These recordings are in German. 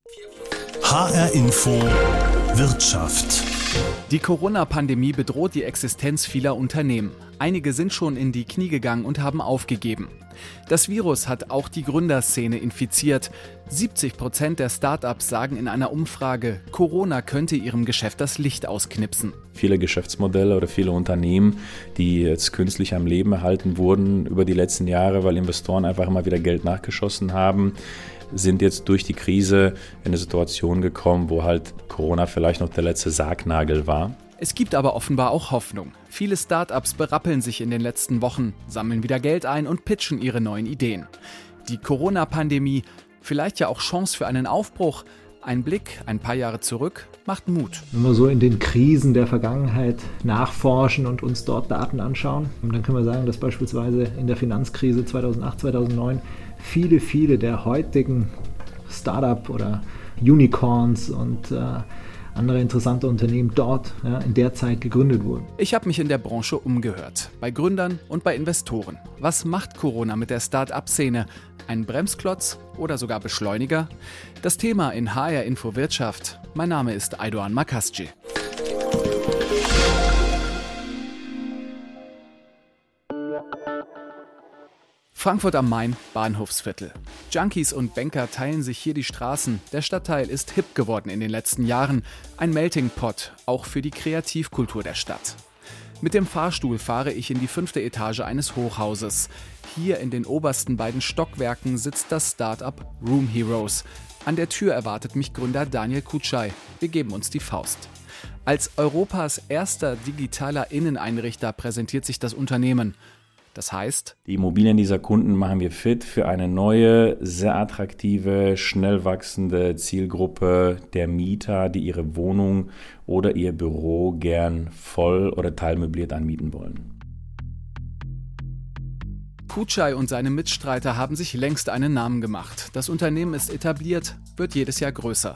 HR Info Wirtschaft. Die Corona-Pandemie bedroht die Existenz vieler Unternehmen. Einige sind schon in die Knie gegangen und haben aufgegeben. Das Virus hat auch die Gründerszene infiziert. 70% der Start-ups sagen in einer Umfrage, Corona könnte ihrem Geschäft das Licht ausknipsen. Viele Geschäftsmodelle oder viele Unternehmen, die jetzt künstlich am Leben erhalten wurden über die letzten Jahre, weil Investoren einfach immer wieder Geld nachgeschossen haben, sind jetzt durch die Krise in eine Situation gekommen, wo halt Corona vielleicht noch der letzte Sargnagel war. Es gibt aber offenbar auch Hoffnung. Viele Start-ups berappeln sich in den letzten Wochen, sammeln wieder Geld ein und pitchen ihre neuen Ideen. Die Corona-Pandemie, vielleicht ja auch Chance für einen Aufbruch. Ein Blick ein paar Jahre zurück macht Mut. Wenn wir so in den Krisen der Vergangenheit nachforschen und uns dort Daten anschauen, dann können wir sagen, dass beispielsweise in der Finanzkrise 2008, 2009 viele der heutigen Startup oder Unicorns und andere interessante Unternehmen dort in der Zeit gegründet wurden. Ich habe mich in der Branche umgehört, bei Gründern und bei Investoren. Was macht Corona mit der Start-up-Szene? Ein Bremsklotz oder sogar Beschleuniger? Das Thema in HR Info Wirtschaft. Mein Name ist Aydoğan Makasci. Frankfurt am Main, Bahnhofsviertel. Junkies und Banker teilen sich hier die Straßen. Der Stadtteil ist hip geworden in den letzten Jahren. Ein Melting Pot, auch für die Kreativkultur der Stadt. Mit dem Fahrstuhl fahre ich in die 5. Etage eines Hochhauses. Hier in den obersten beiden Stockwerken sitzt das Start-up Room Heroes. An der Tür erwartet mich Gründer Daniel Kucay. Wir geben uns die Faust. Als Europas erster digitaler Inneneinrichter präsentiert sich das Unternehmen. Das heißt, die Immobilien dieser Kunden machen wir fit für eine neue, sehr attraktive, schnell wachsende Zielgruppe der Mieter, die ihre Wohnung oder ihr Büro gern voll oder teilmöbliert anmieten wollen. Kucay und seine Mitstreiter haben sich längst einen Namen gemacht. Das Unternehmen ist etabliert, wird jedes Jahr größer.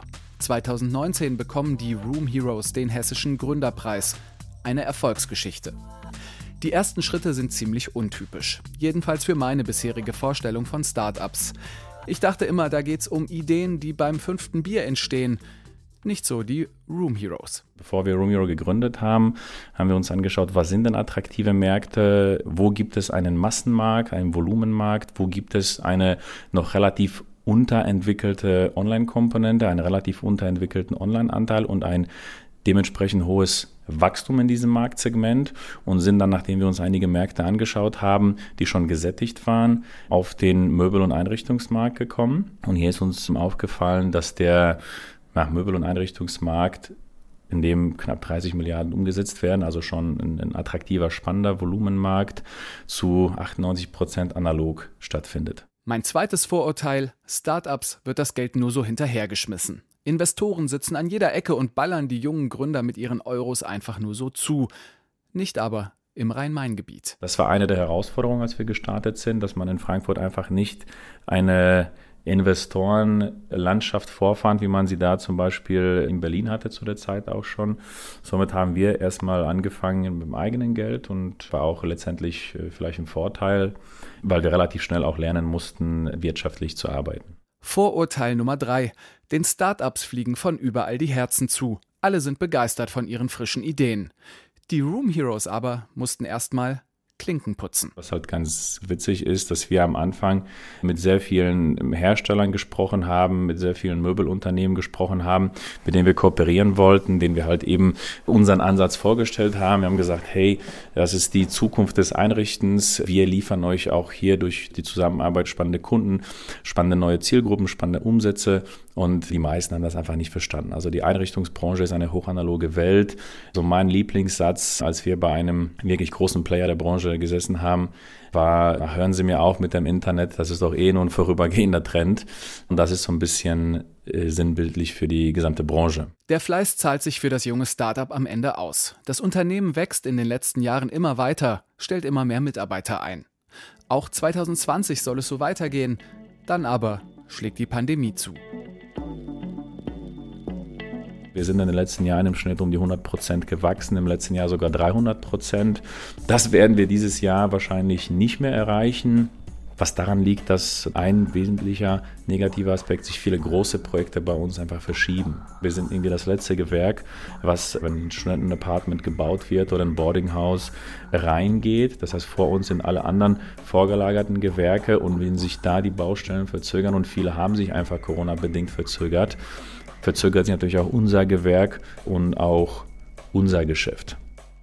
2019 bekommen die Room Heroes den Hessischen Gründerpreis. Eine Erfolgsgeschichte. Die ersten Schritte sind ziemlich untypisch. Jedenfalls für meine bisherige Vorstellung von Startups. Ich dachte immer, da geht's um Ideen, die beim 5. Bier entstehen. Nicht so die Room Heroes. Bevor wir Room Hero gegründet haben, haben wir uns angeschaut, was sind denn attraktive Märkte? Wo gibt es einen Massenmarkt, einen Volumenmarkt? Wo gibt es eine noch relativ unterentwickelte Online-Komponente, einen relativ unterentwickelten Online-Anteil und ein dementsprechend hohes Wachstum in diesem Marktsegment und sind dann, nachdem wir uns einige Märkte angeschaut haben, die schon gesättigt waren, auf den Möbel- und Einrichtungsmarkt gekommen. Und hier ist uns aufgefallen, dass der Möbel- und Einrichtungsmarkt, in dem knapp 30 Milliarden umgesetzt werden, also schon ein attraktiver, spannender Volumenmarkt, zu 98% analog stattfindet. Mein zweites Vorurteil: Startups wird das Geld nur so hinterhergeschmissen. Investoren sitzen an jeder Ecke und ballern die jungen Gründer mit ihren Euros einfach nur so zu. Nicht aber im Rhein-Main-Gebiet. Das war eine der Herausforderungen, als wir gestartet sind, dass man in Frankfurt einfach nicht eine Investorenlandschaft vorfand, wie man sie da zum Beispiel in Berlin hatte zu der Zeit auch schon. Somit haben wir erstmal angefangen mit dem eigenen Geld und war auch letztendlich vielleicht ein Vorteil, weil wir relativ schnell auch lernen mussten, wirtschaftlich zu arbeiten. Vorurteil Nummer 3. Den Startups fliegen von überall die Herzen zu. Alle sind begeistert von ihren frischen Ideen. Die Room Heroes aber mussten erstmal Klinken putzen. Was halt ganz witzig ist, dass wir am Anfang mit sehr vielen Herstellern gesprochen haben, mit sehr vielen Möbelunternehmen gesprochen haben, mit denen wir kooperieren wollten, denen wir halt eben unseren Ansatz vorgestellt haben. Wir haben gesagt, hey, das ist die Zukunft des Einrichtens. Wir liefern euch auch hier durch die Zusammenarbeit spannende Kunden, spannende neue Zielgruppen, spannende Umsätze. Und die meisten haben das einfach nicht verstanden. Also die Einrichtungsbranche ist eine hochanaloge Welt. So mein Lieblingssatz, als wir bei einem wirklich großen Player der Branche gesessen haben, war: Hören Sie mir auf mit dem Internet, das ist doch eh nur ein vorübergehender Trend. Und das ist so ein bisschen sinnbildlich für die gesamte Branche. Der Fleiß zahlt sich für das junge Startup am Ende aus. Das Unternehmen wächst in den letzten Jahren immer weiter, stellt immer mehr Mitarbeiter ein. Auch 2020 soll es so weitergehen. Dann aber schlägt die Pandemie zu. Wir sind in den letzten Jahren im Schnitt um die 100% gewachsen, im letzten Jahr sogar 300%. Das werden wir dieses Jahr wahrscheinlich nicht mehr erreichen, was daran liegt, dass ein wesentlicher negativer Aspekt sich viele große Projekte bei uns einfach verschieben. Wir sind irgendwie das letzte Gewerk, was, wenn ein Studenten-Apartment gebaut wird oder ein Boardinghaus reingeht. Das heißt, vor uns sind alle anderen vorgelagerten Gewerke und wenn sich da die Baustellen verzögern und viele haben sich einfach Corona-bedingt verzögert sich natürlich auch unser Gewerk und auch unser Geschäft.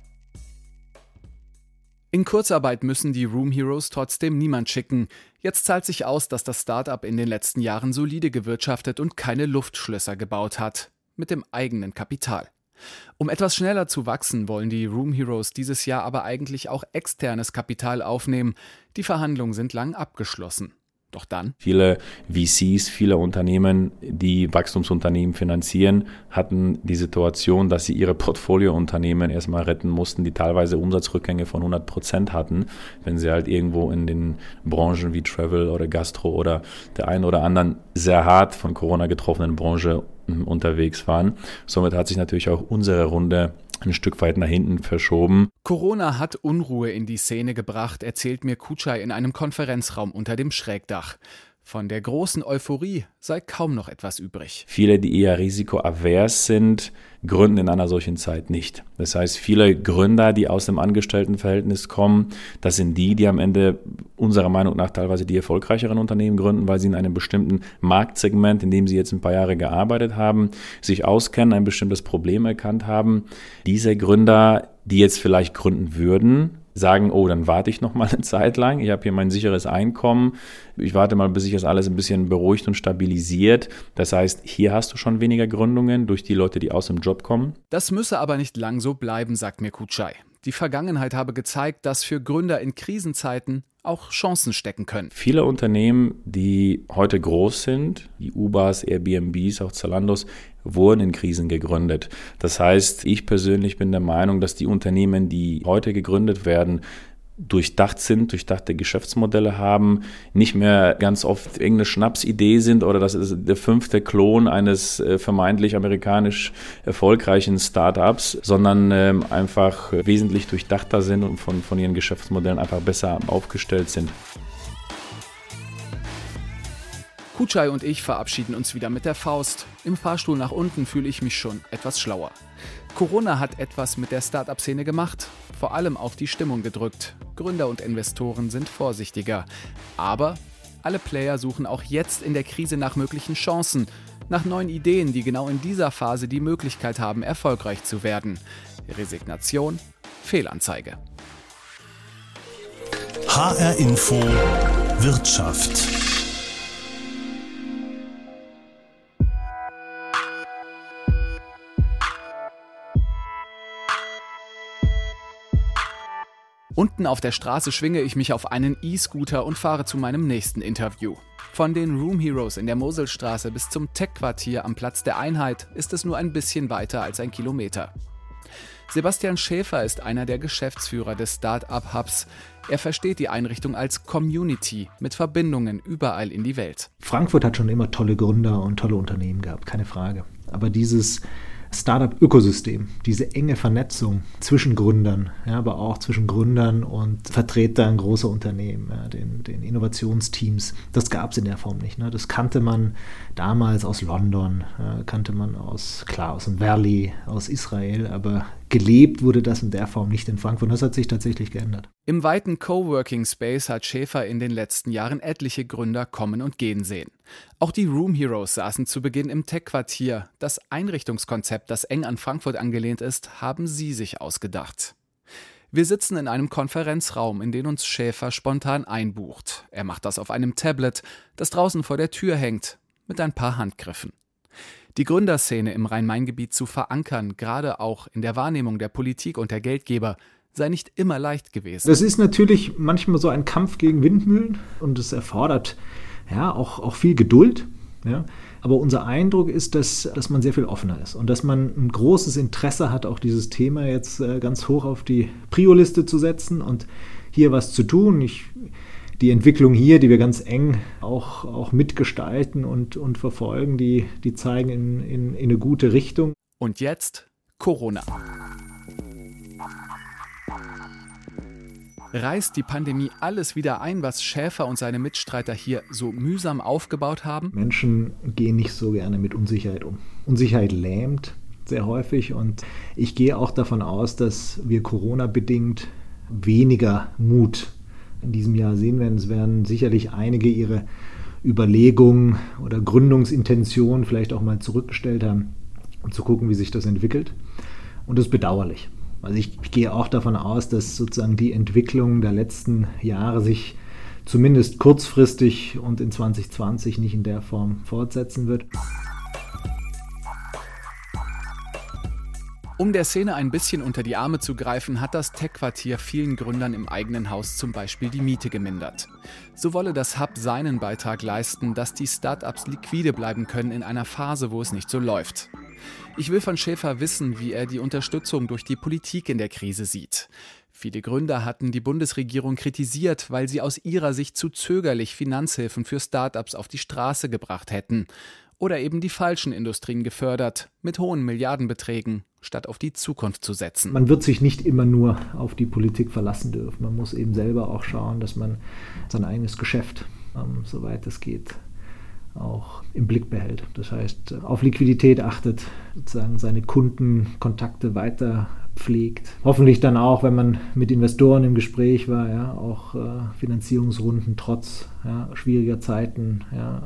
In Kurzarbeit müssen die Room Heroes trotzdem niemand schicken. Jetzt zahlt sich aus, dass das Start-up in den letzten Jahren solide gewirtschaftet und keine Luftschlösser gebaut hat. Mit dem eigenen Kapital. Um etwas schneller zu wachsen, wollen die Room Heroes dieses Jahr aber eigentlich auch externes Kapital aufnehmen. Die Verhandlungen sind lang abgeschlossen. Doch dann? Viele VCs, viele Unternehmen, die Wachstumsunternehmen finanzieren, hatten die Situation, dass sie ihre Portfoliounternehmen erstmal retten mussten, die teilweise Umsatzrückgänge von 100% hatten, wenn sie halt irgendwo in den Branchen wie Travel oder Gastro oder der einen oder anderen sehr hart von Corona getroffenen Branche unterwegs waren. Somit hat sich natürlich auch unsere Runde ein Stück weit nach hinten verschoben. Corona hat Unruhe in die Szene gebracht, erzählt mir Kucai in einem Konferenzraum unter dem Schrägdach. Von der großen Euphorie sei kaum noch etwas übrig. Viele, die eher risikoavers sind, gründen in einer solchen Zeit nicht. Das heißt, viele Gründer, die aus dem Angestelltenverhältnis kommen, das sind die am Ende unserer Meinung nach teilweise die erfolgreicheren Unternehmen gründen, weil sie in einem bestimmten Marktsegment, in dem sie jetzt ein paar Jahre gearbeitet haben, sich auskennen, ein bestimmtes Problem erkannt haben. Diese Gründer, die jetzt vielleicht gründen würden, sagen, oh, dann warte ich noch mal eine Zeit lang, ich habe hier mein sicheres Einkommen, ich warte mal, bis sich das alles ein bisschen beruhigt und stabilisiert. Das heißt, hier hast du schon weniger Gründungen durch die Leute, die aus dem Job kommen. Das müsse aber nicht lang so bleiben, sagt mir Kucai. Die Vergangenheit habe gezeigt, dass für Gründer in Krisenzeiten auch Chancen stecken können. Viele Unternehmen, die heute groß sind, die Ubers, Airbnbs, auch Zalandos, wurden in Krisen gegründet. Das heißt, ich persönlich bin der Meinung, dass die Unternehmen, die heute gegründet werden, durchdacht sind, durchdachte Geschäftsmodelle haben, nicht mehr ganz oft irgendeine Schnapsidee sind oder das ist der 5. Klon eines vermeintlich amerikanisch erfolgreichen Startups, sondern einfach wesentlich durchdachter sind und von ihren Geschäftsmodellen einfach besser aufgestellt sind. Kucai und ich verabschieden uns wieder mit der Faust. Im Fahrstuhl nach unten fühle ich mich schon etwas schlauer. Corona hat etwas mit der Start-up-Szene gemacht, vor allem auf die Stimmung gedrückt. Gründer und Investoren sind vorsichtiger. Aber alle Player suchen auch jetzt in der Krise nach möglichen Chancen, nach neuen Ideen, die genau in dieser Phase die Möglichkeit haben, erfolgreich zu werden. Resignation, Fehlanzeige. HR Info Wirtschaft. Unten auf der Straße schwinge ich mich auf einen E-Scooter und fahre zu meinem nächsten Interview. Von den Room Heroes in der Moselstraße bis zum Tech-Quartier am Platz der Einheit ist es nur ein bisschen weiter als 1 Kilometer. Sebastian Schäfer ist einer der Geschäftsführer des Start-up-Hubs. Er versteht die Einrichtung als Community mit Verbindungen überall in die Welt. Frankfurt hat schon immer tolle Gründer und tolle Unternehmen gehabt, keine Frage. Aber dieses Startup-Ökosystem, diese enge Vernetzung zwischen Gründern, ja, aber auch zwischen Gründern und Vertretern großer Unternehmen, ja, den Innovationsteams, das gab es in der Form nicht. Ne? Das kannte man damals aus London, kannte man aus dem Valley, aus Israel, aber gelebt wurde das in der Form nicht in Frankfurt. Das hat sich tatsächlich geändert. Im weiten Coworking Space hat Schäfer in den letzten Jahren etliche Gründer kommen und gehen sehen. Auch die Room Heroes saßen zu Beginn im Tech-Quartier. Das Einrichtungskonzept, das eng an Frankfurt angelehnt ist, haben sie sich ausgedacht. Wir sitzen in einem Konferenzraum, in den uns Schäfer spontan einbucht. Er macht das auf einem Tablet, das draußen vor der Tür hängt, mit ein paar Handgriffen. Die Gründerszene im Rhein-Main-Gebiet zu verankern, gerade auch in der Wahrnehmung der Politik und der Geldgeber, sei nicht immer leicht gewesen. Das ist natürlich manchmal so ein Kampf gegen Windmühlen und es erfordert ja auch viel Geduld. Ja. Aber unser Eindruck ist, dass man sehr viel offener ist und dass man ein großes Interesse hat, auch dieses Thema jetzt ganz hoch auf die Prio-Liste zu setzen und hier was zu tun. Die Entwicklung hier, die wir ganz eng auch mitgestalten und verfolgen, die zeigen in eine gute Richtung. Und jetzt Corona. Reißt die Pandemie alles wieder ein, was Schäfer und seine Mitstreiter hier so mühsam aufgebaut haben? Menschen gehen nicht so gerne mit Unsicherheit um. Unsicherheit lähmt sehr häufig und ich gehe auch davon aus, dass wir Corona-bedingt weniger Mut in diesem Jahr sehen werden. Es werden sicherlich einige ihre Überlegungen oder Gründungsintentionen vielleicht auch mal zurückgestellt haben, um zu gucken, wie sich das entwickelt. Und das ist bedauerlich. Also ich gehe auch davon aus, dass sozusagen die Entwicklung der letzten Jahre sich zumindest kurzfristig und in 2020 nicht in der Form fortsetzen wird. Um der Szene ein bisschen unter die Arme zu greifen, hat das Tech-Quartier vielen Gründern im eigenen Haus zum Beispiel die Miete gemindert. So wolle das Hub seinen Beitrag leisten, dass die Start-ups liquide bleiben können in einer Phase, wo es nicht so läuft. Ich will von Schäfer wissen, wie er die Unterstützung durch die Politik in der Krise sieht. Viele Gründer hatten die Bundesregierung kritisiert, weil sie aus ihrer Sicht zu zögerlich Finanzhilfen für Start-ups auf die Straße gebracht hätten. Oder eben die falschen Industrien gefördert, mit hohen Milliardenbeträgen, statt auf die Zukunft zu setzen. Man wird sich nicht immer nur auf die Politik verlassen dürfen. Man muss eben selber auch schauen, dass man sein eigenes Geschäft, soweit es geht, auch im Blick behält. Das heißt, auf Liquidität achtet, sozusagen seine Kundenkontakte weiter pflegt. Hoffentlich dann auch, wenn man mit Investoren im Gespräch war, ja, auch Finanzierungsrunden trotz schwieriger Zeiten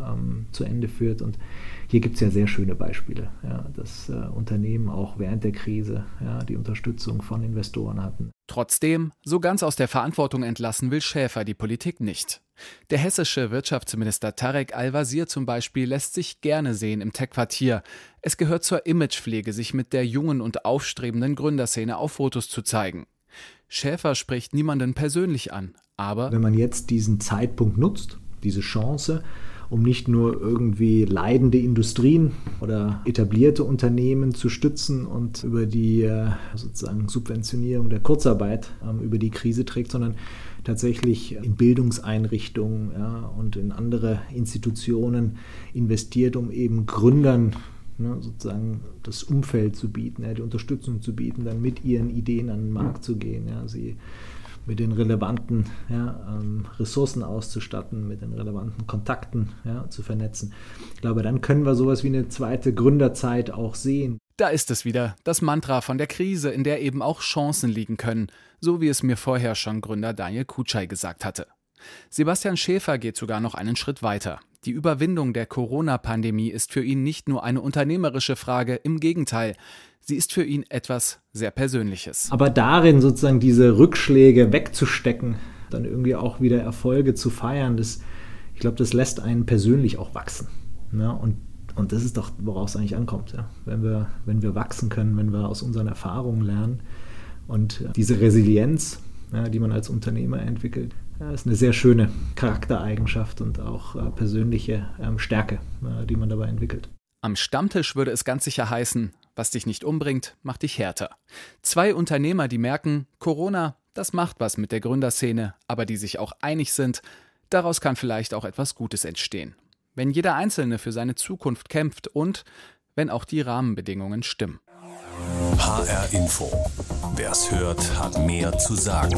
zu Ende führt. Und hier gibt es ja sehr schöne Beispiele, dass Unternehmen auch während der Krise die Unterstützung von Investoren hatten. Trotzdem, so ganz aus der Verantwortung entlassen will Schäfer die Politik nicht. Der hessische Wirtschaftsminister Tarek Al-Wazir zum Beispiel lässt sich gerne sehen im Tech-Quartier. Es gehört zur Imagepflege, sich mit der jungen und aufstrebenden Gründerszene auf Fotos zu zeigen. Schäfer spricht niemanden persönlich an, aber wenn man jetzt diesen Zeitpunkt nutzt, diese Chance, um nicht nur irgendwie leidende Industrien oder etablierte Unternehmen zu stützen und über die sozusagen Subventionierung der Kurzarbeit über die Krise trägt, sondern tatsächlich in Bildungseinrichtungen und in andere Institutionen investiert, um eben Gründern sozusagen das Umfeld zu bieten, die Unterstützung zu bieten, dann mit ihren Ideen an den Markt zu gehen, sie mit den relevanten Ressourcen auszustatten, mit den relevanten Kontakten zu vernetzen. Ich glaube, dann können wir sowas wie eine zweite Gründerzeit auch sehen. Da ist es wieder, das Mantra von der Krise, in der eben auch Chancen liegen können, so wie es mir vorher schon Gründer Daniel Kutschei gesagt hatte. Sebastian Schäfer geht sogar noch einen Schritt weiter. Die Überwindung der Corona-Pandemie ist für ihn nicht nur eine unternehmerische Frage, im Gegenteil, sie ist für ihn etwas sehr Persönliches. Aber darin sozusagen diese Rückschläge wegzustecken, dann irgendwie auch wieder Erfolge zu feiern, ich glaube, das lässt einen persönlich auch wachsen. Und das ist doch, worauf es eigentlich ankommt. Wenn wir wachsen können, wenn wir aus unseren Erfahrungen lernen und diese Resilienz, die man als Unternehmer entwickelt, ist eine sehr schöne Charaktereigenschaft und auch persönliche Stärke, die man dabei entwickelt. Am Stammtisch würde es ganz sicher heißen, was dich nicht umbringt, macht dich härter. 2 Unternehmer, die merken, Corona, das macht was mit der Gründerszene, aber die sich auch einig sind, daraus kann vielleicht auch etwas Gutes entstehen. Wenn jeder Einzelne für seine Zukunft kämpft und wenn auch die Rahmenbedingungen stimmen. HR Info. Wer's hört, hat mehr zu sagen.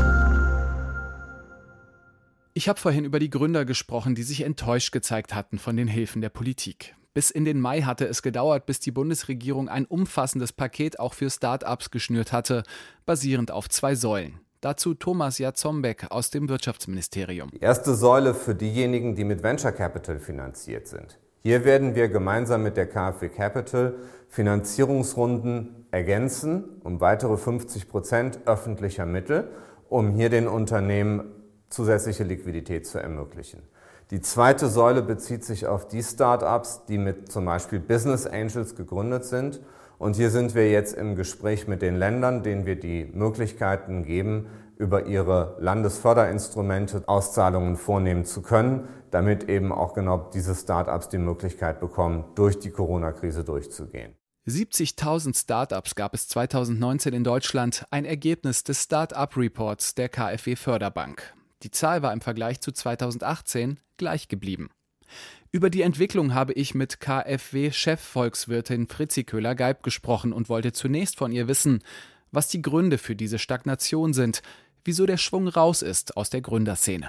Ich habe vorhin über die Gründer gesprochen, die sich enttäuscht gezeigt hatten von den Hilfen der Politik. Bis in den Mai hatte es gedauert, bis die Bundesregierung ein umfassendes Paket auch für Start-ups geschnürt hatte, basierend auf 2 Säulen. Dazu Thomas Jatzombeck aus dem Wirtschaftsministerium. Die erste Säule für diejenigen, die mit Venture Capital finanziert sind. Hier werden wir gemeinsam mit der KfW Capital Finanzierungsrunden ergänzen um weitere 50% öffentlicher Mittel, um hier den Unternehmen zusätzliche Liquidität zu ermöglichen. Die zweite Säule bezieht sich auf die Start-ups, die mit zum Beispiel Business Angels gegründet sind. Und hier sind wir jetzt im Gespräch mit den Ländern, denen wir die Möglichkeiten geben, über ihre Landesförderinstrumente Auszahlungen vornehmen zu können, damit eben auch genau diese Start-ups die Möglichkeit bekommen, durch die Corona-Krise durchzugehen. 70.000 Start-ups gab es 2019 in Deutschland, ein Ergebnis des Start-up-Reports der KfW Förderbank. Die Zahl war im Vergleich zu 2018 gleich geblieben. Über die Entwicklung habe ich mit KfW-Chefvolkswirtin Fritzi Köhler-Geib gesprochen und wollte zunächst von ihr wissen, was die Gründe für diese Stagnation sind, wieso der Schwung raus ist aus der Gründerszene.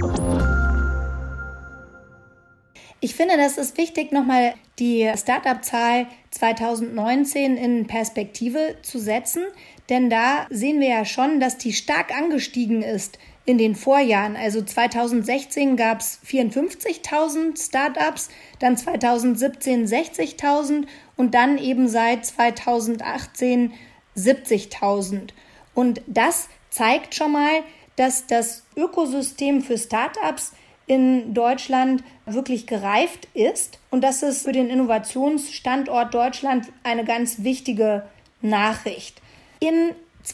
Ich finde, das ist wichtig, nochmal die Start-up-Zahl 2019 in Perspektive zu setzen, denn da sehen wir ja schon, dass die stark angestiegen ist in den Vorjahren. Also 2016 gab es 54.000 Start-ups, dann 2017 60.000 und dann eben seit 2018 70.000. Und das zeigt schon mal, dass das Ökosystem für Start-ups in Deutschland wirklich gereift ist und das ist für den Innovationsstandort Deutschland eine ganz wichtige Nachricht. In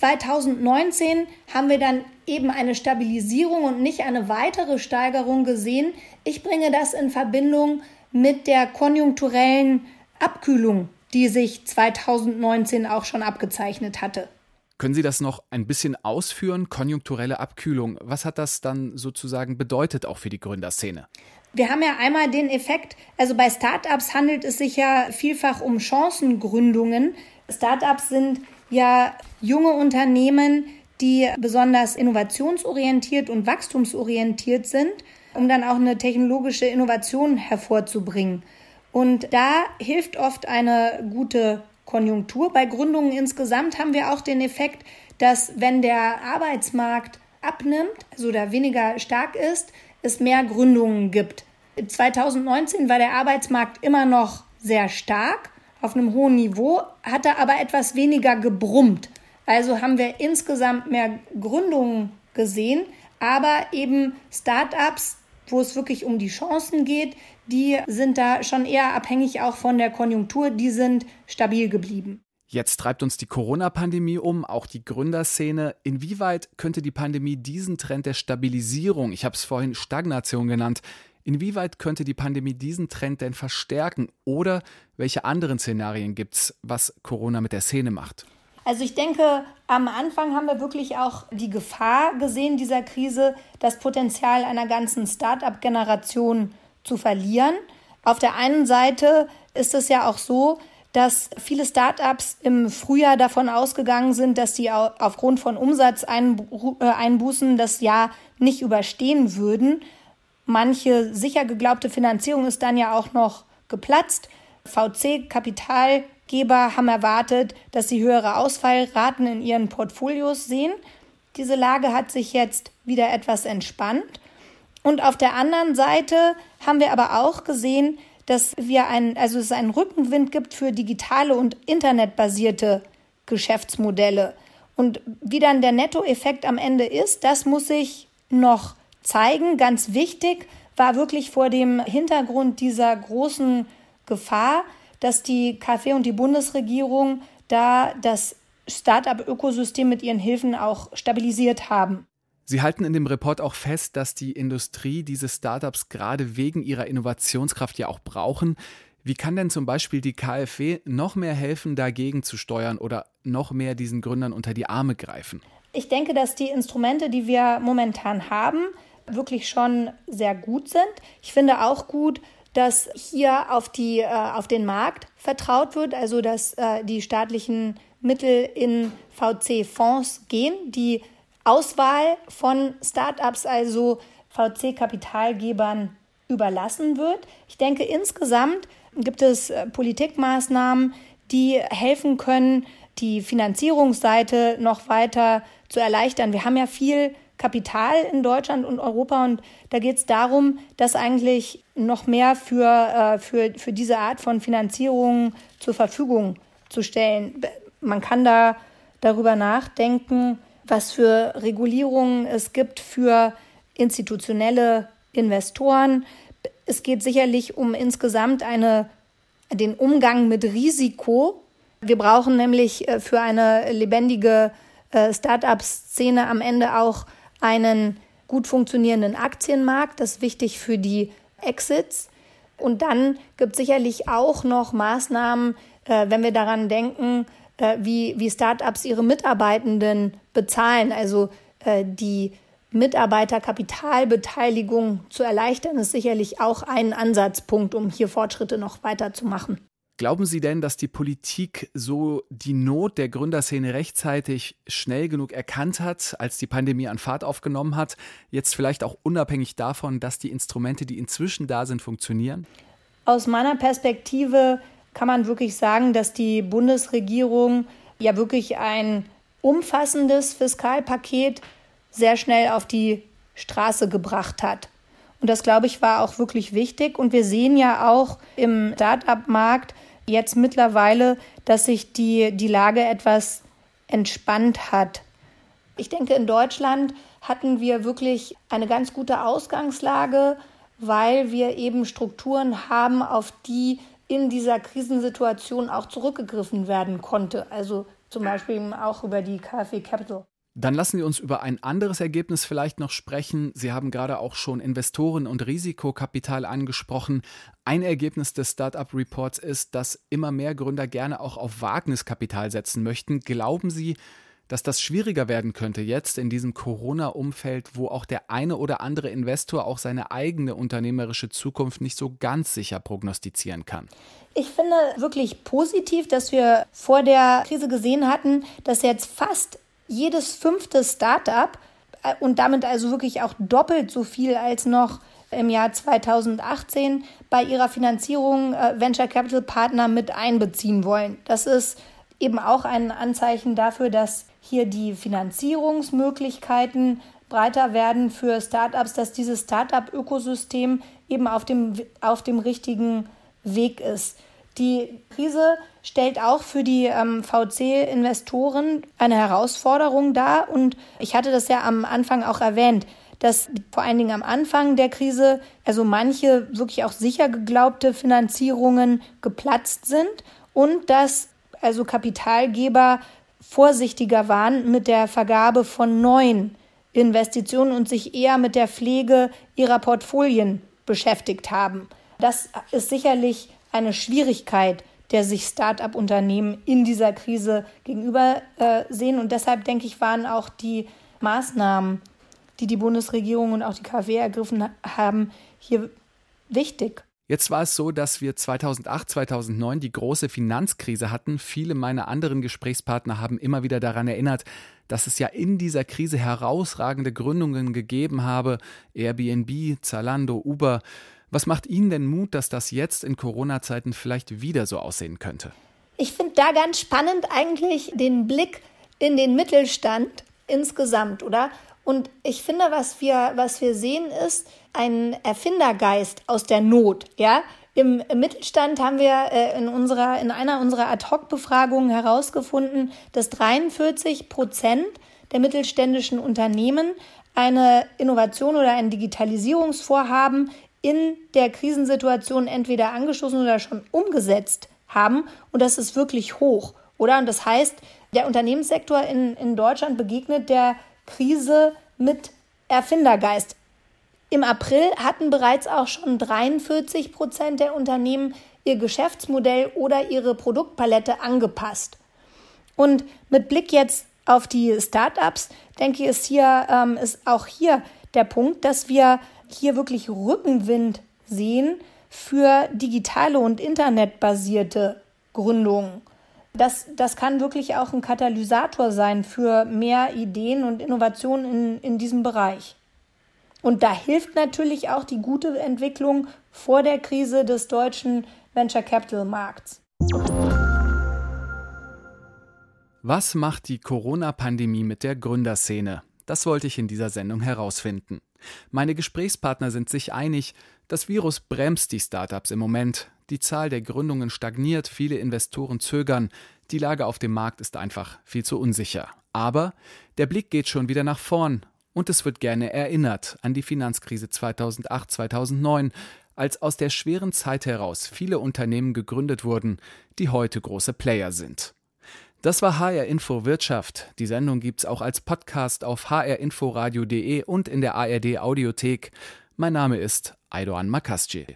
2019 haben wir dann eben eine Stabilisierung und nicht eine weitere Steigerung gesehen. Ich bringe das in Verbindung mit der konjunkturellen Abkühlung, die sich 2019 auch schon abgezeichnet hatte. Können Sie das noch ein bisschen ausführen, konjunkturelle Abkühlung? Was hat das dann sozusagen bedeutet auch für die Gründerszene? Wir haben ja einmal den Effekt, also bei Startups handelt es sich ja vielfach um Chancengründungen. Startups sind ja junge Unternehmen, die besonders innovationsorientiert und wachstumsorientiert sind, um dann auch eine technologische Innovation hervorzubringen. Und da hilft oft eine gute Konjunktur. Bei Gründungen insgesamt haben wir auch den Effekt, dass wenn der Arbeitsmarkt abnimmt, also da weniger stark ist, es mehr Gründungen gibt. 2019 war der Arbeitsmarkt immer noch sehr stark, auf einem hohen Niveau, hat er aber etwas weniger gebrummt. Also haben wir insgesamt mehr Gründungen gesehen, aber eben Start-ups, wo es wirklich um die Chancen geht, die sind da schon eher abhängig auch von der Konjunktur, die sind stabil geblieben. Jetzt treibt uns die Corona-Pandemie um, auch die Gründerszene. Inwieweit könnte die Pandemie diesen Trend der Stabilisierung, ich habe es vorhin Stagnation genannt, inwieweit könnte die Pandemie diesen Trend denn verstärken? Oder welche anderen Szenarien gibt es, was Corona mit der Szene macht? Also ich denke, am Anfang haben wir wirklich auch die Gefahr gesehen dieser Krise, das Potenzial einer ganzen Start-up-Generation zu verlieren. Auf der einen Seite ist es ja auch so, dass viele Start-ups im Frühjahr davon ausgegangen sind, dass sie aufgrund von Umsatzeinbußen das Jahr nicht überstehen würden. Manche sicher geglaubte Finanzierung ist dann ja auch noch geplatzt. VC-Kapitalgeber haben erwartet, dass sie höhere Ausfallraten in ihren Portfolios sehen. Diese Lage hat sich jetzt wieder etwas entspannt. Und auf der anderen Seite haben wir aber auch gesehen, dass es einen Rückenwind gibt für digitale und internetbasierte Geschäftsmodelle. Und wie dann der Nettoeffekt am Ende ist, das muss sich noch zeigen. Ganz wichtig war wirklich vor dem Hintergrund dieser großen Gefahr, dass die KfW und die Bundesregierung da das Start-up-Ökosystem mit ihren Hilfen auch stabilisiert haben. Sie halten in dem Report auch fest, dass die Industrie diese Startups gerade wegen ihrer Innovationskraft ja auch brauchen. Wie kann denn zum Beispiel die KfW noch mehr helfen, dagegen zu steuern oder noch mehr diesen Gründern unter die Arme greifen? Ich denke, dass die Instrumente, die wir momentan haben, wirklich schon sehr gut sind. Ich finde auch gut, dass hier auf den Markt vertraut wird, also dass die staatlichen Mittel in VC-Fonds gehen, die Auswahl von Start-ups, also VC-Kapitalgebern, überlassen wird. Ich denke, insgesamt gibt es Politikmaßnahmen, die helfen können, die Finanzierungsseite noch weiter zu erleichtern. Wir haben ja viel Kapital in Deutschland und Europa und da geht es darum, das eigentlich noch mehr für diese Art von Finanzierung zur Verfügung zu stellen. Man kann da darüber nachdenken, was für Regulierungen es gibt für institutionelle Investoren. Es geht sicherlich um insgesamt den Umgang mit Risiko. Wir brauchen nämlich für eine lebendige Start-up-Szene am Ende auch einen gut funktionierenden Aktienmarkt. Das ist wichtig für die Exits. Und dann gibt es sicherlich auch noch Maßnahmen, wenn wir daran denken, wie Start-ups ihre Mitarbeitenden bezahlen. Also die Mitarbeiterkapitalbeteiligung zu erleichtern, ist sicherlich auch ein Ansatzpunkt, um hier Fortschritte noch weiter zu machen. Glauben Sie denn, dass die Politik so die Not der Gründerszene rechtzeitig schnell genug erkannt hat, als die Pandemie an Fahrt aufgenommen hat? Jetzt vielleicht auch unabhängig davon, dass die Instrumente, die inzwischen da sind, funktionieren? Aus meiner Perspektive kann man wirklich sagen, dass die Bundesregierung ja wirklich ein umfassendes Fiskalpaket sehr schnell auf die Straße gebracht hat. Und das, glaube ich, war auch wirklich wichtig. Und wir sehen ja auch im Start-up-Markt jetzt mittlerweile, dass sich die Lage etwas entspannt hat. Ich denke, in Deutschland hatten wir wirklich eine ganz gute Ausgangslage, weil wir eben Strukturen haben, auf die in dieser Krisensituation auch zurückgegriffen werden konnte. Also zum Beispiel auch über die KfW Capital. Dann lassen Sie uns über ein anderes Ergebnis vielleicht noch sprechen. Sie haben gerade auch schon Investoren und Risikokapital angesprochen. Ein Ergebnis des Startup-Reports ist, dass immer mehr Gründer gerne auch auf Wagniskapital setzen möchten. Glauben Sie, dass das schwieriger werden könnte jetzt in diesem Corona-Umfeld, wo auch der eine oder andere Investor auch seine eigene unternehmerische Zukunft nicht so ganz sicher prognostizieren kann? Ich finde wirklich positiv, dass wir vor der Krise gesehen hatten, dass jetzt fast jedes 5. Startup und damit also wirklich auch doppelt so viel als noch im Jahr 2018 bei ihrer Finanzierung Venture Capital Partner mit einbeziehen wollen. Das ist eben auch ein Anzeichen dafür, dass hier die Finanzierungsmöglichkeiten breiter werden für Startups, dass dieses Startup-Ökosystem eben auf dem richtigen Weg ist. Die Krise stellt auch für die VC-Investoren eine Herausforderung dar. Und ich hatte das ja am Anfang auch erwähnt, dass vor allen Dingen am Anfang der Krise also manche wirklich auch sicher geglaubte Finanzierungen geplatzt sind und dass also Kapitalgeber vorsichtiger waren mit der Vergabe von neuen Investitionen und sich eher mit der Pflege ihrer Portfolien beschäftigt haben. Das ist sicherlich eine Schwierigkeit, der sich Start-up-Unternehmen in dieser Krise gegenüber sehen. Und deshalb, denke ich, waren auch die Maßnahmen, die die Bundesregierung und auch die KfW ergriffen haben, hier wichtig. Jetzt war es so, dass wir 2008, 2009 die große Finanzkrise hatten. Viele meiner anderen Gesprächspartner haben immer wieder daran erinnert, dass es ja in dieser Krise herausragende Gründungen gegeben habe. Airbnb, Zalando, Uber. Was macht Ihnen denn Mut, dass das jetzt in Corona-Zeiten vielleicht wieder so aussehen könnte? Ich finde da ganz spannend eigentlich den Blick in den Mittelstand insgesamt, oder? Und ich finde, was wir sehen, ist ein Erfindergeist aus der Not. Ja? Im Mittelstand haben wir in einer unserer Ad-Hoc-Befragungen herausgefunden, dass 43% der mittelständischen Unternehmen eine Innovation oder ein Digitalisierungsvorhaben in der Krisensituation entweder angestoßen oder schon umgesetzt haben. Und das ist wirklich hoch, oder? Und das heißt, der Unternehmenssektor in Deutschland begegnet der Krise mit Erfindergeist. Im April hatten bereits auch schon 43% der Unternehmen ihr Geschäftsmodell oder ihre Produktpalette angepasst. Und mit Blick jetzt auf die Startups, denke ich, ist auch hier der Punkt, dass wir hier wirklich Rückenwind sehen für digitale und internetbasierte Gründungen. Das kann wirklich auch ein Katalysator sein für mehr Ideen und Innovationen in diesem Bereich. Und da hilft natürlich auch die gute Entwicklung vor der Krise des deutschen Venture Capital Markts. Was macht die Corona-Pandemie mit der Gründerszene? Das wollte ich in dieser Sendung herausfinden. Meine Gesprächspartner sind sich einig, das Virus bremst die Startups im Moment. Die Zahl der Gründungen stagniert, viele Investoren zögern. Die Lage auf dem Markt ist einfach viel zu unsicher. Aber der Blick geht schon wieder nach vorn. Und es wird gerne erinnert an die Finanzkrise 2008, 2009, als aus der schweren Zeit heraus viele Unternehmen gegründet wurden, die heute große Player sind. Das war HR Info Wirtschaft. Die Sendung gibt's auch als Podcast auf hrinforadio.de und in der ARD Audiothek. Mein Name ist Aydoğan Makasci.